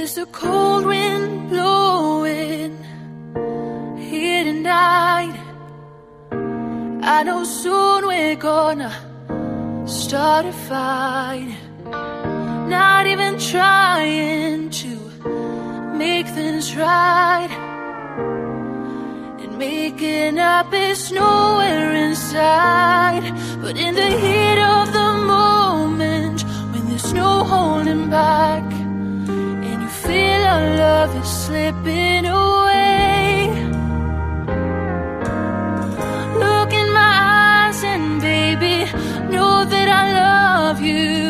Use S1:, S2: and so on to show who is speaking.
S1: There's a cold wind blowing here tonight. I know soon we're gonna start a fight. Not even trying to make things right, and making up is nowhere inside. But in the heat of the moment, when there's no holding back, and you feel our love is slipping away, look in my eyes and baby, know that I love you.